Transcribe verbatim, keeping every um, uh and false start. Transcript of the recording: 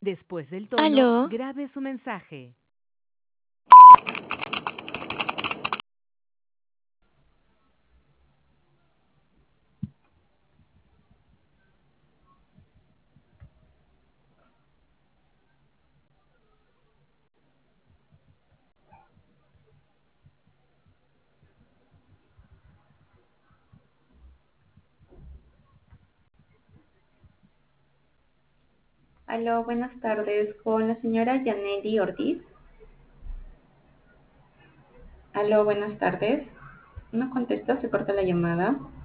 Después del tono, Aló, grabe su mensaje. Aló, buenas tardes, con la señora Yaneli Ortiz. Aló, buenas tardes. No contesta, se corta la llamada.